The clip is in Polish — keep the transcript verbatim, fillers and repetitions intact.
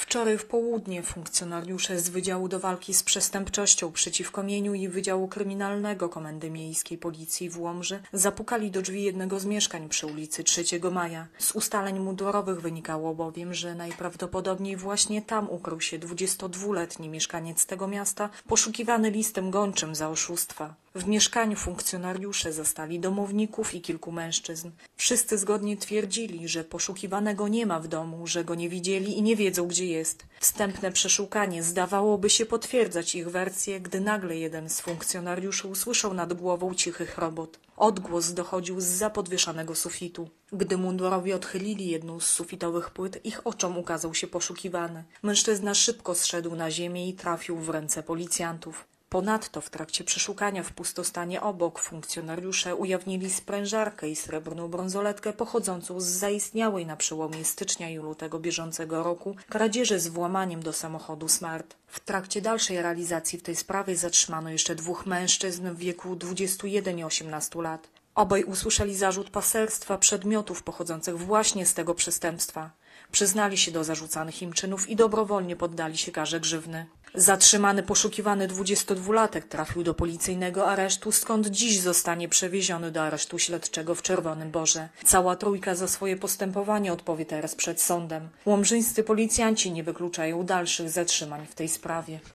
Wczoraj w południe funkcjonariusze z Wydziału do Walki z Przestępczością przeciwko Mieniu i Wydziału Kryminalnego Komendy Miejskiej Policji w Łomży zapukali do drzwi jednego z mieszkań przy ulicy trzeciego Maja. Z ustaleń mundurowych wynikało bowiem, że najprawdopodobniej właśnie tam ukrył się dwudziestodwuletni mieszkaniec tego miasta, poszukiwany listem gończym za oszustwa. W mieszkaniu funkcjonariusze zastali domowników i kilku mężczyzn. Wszyscy zgodnie twierdzili, że poszukiwanego nie ma w domu, że go nie widzieli i nie wiedzą, gdzie jest. Wstępne przeszukanie zdawałoby się potwierdzać ich wersję, gdy nagle jeden z funkcjonariuszy usłyszał nad głową cichy chrobot. Odgłos dochodził zza podwieszanego sufitu. Gdy mundurowi odchylili jedną z sufitowych płyt, ich oczom ukazał się poszukiwany. Mężczyzna szybko zszedł na ziemię i trafił w ręce policjantów. Ponadto w trakcie przeszukania w pustostanie obok funkcjonariusze ujawnili sprężarkę i srebrną brązoletkę pochodzącą z zaistniałej na przełomie stycznia i lutego bieżącego roku kradzieży z włamaniem do samochodu Smart. W trakcie dalszej realizacji w tej sprawie zatrzymano jeszcze dwóch mężczyzn w wieku dwudziestu jeden i osiemnastu lat. Obaj usłyszeli zarzut paserstwa przedmiotów pochodzących właśnie z tego przestępstwa. Przyznali się do zarzucanych im czynów i dobrowolnie poddali się karze grzywny. Zatrzymany poszukiwany dwudziestodwulatek trafił do policyjnego aresztu, skąd dziś zostanie przewieziony do aresztu śledczego w Czerwonym Borze. Cała trójka za swoje postępowanie odpowie teraz przed sądem. Łomżyńscy policjanci nie wykluczają dalszych zatrzymań w tej sprawie.